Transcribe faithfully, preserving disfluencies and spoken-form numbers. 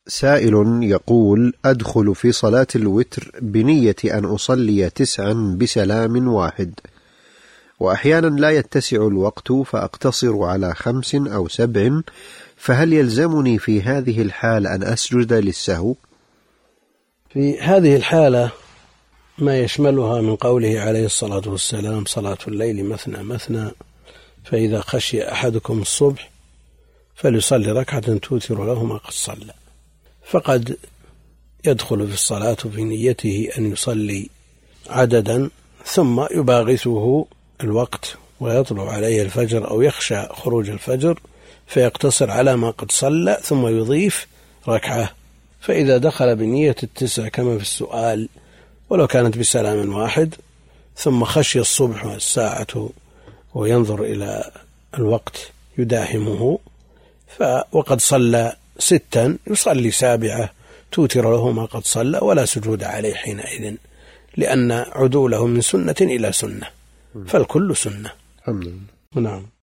سائل يقول: أدخل في صلاة الوتر بنية أن أصلي تسعا بسلام واحد، وأحيانا لا يتسع الوقت فأقتصر على خمس أو سبع، فهل يلزمني في هذه الحال أن أسجد للسهو؟ في هذه الحالة ما يشملها من قوله عليه الصلاة والسلام: صلاة الليل مثنى مثنى، فإذا خشي أحدكم الصبح فليصلي ركعة توتر له ما قد صلى. فقد يدخل في الصلاة في نيته أن يصلي عددا ثم يباغته الوقت ويطلع عليه الفجر أو يخشى خروج الفجر فيقتصر على ما قد صلى ثم يضيف ركعة. فإذا دخل بنية التسع كما في السؤال ولو كانت بسلام واحد ثم خشي الصبح والساعة وينظر إلى الوقت يداهمه وقد صلى ستا يصلي سابعة توتر له ما قد صلى ولا سجود عليه حينئذ، لأن عدوله من سنة إلى سنة، فالكل سنة. الحمد لله. نعم.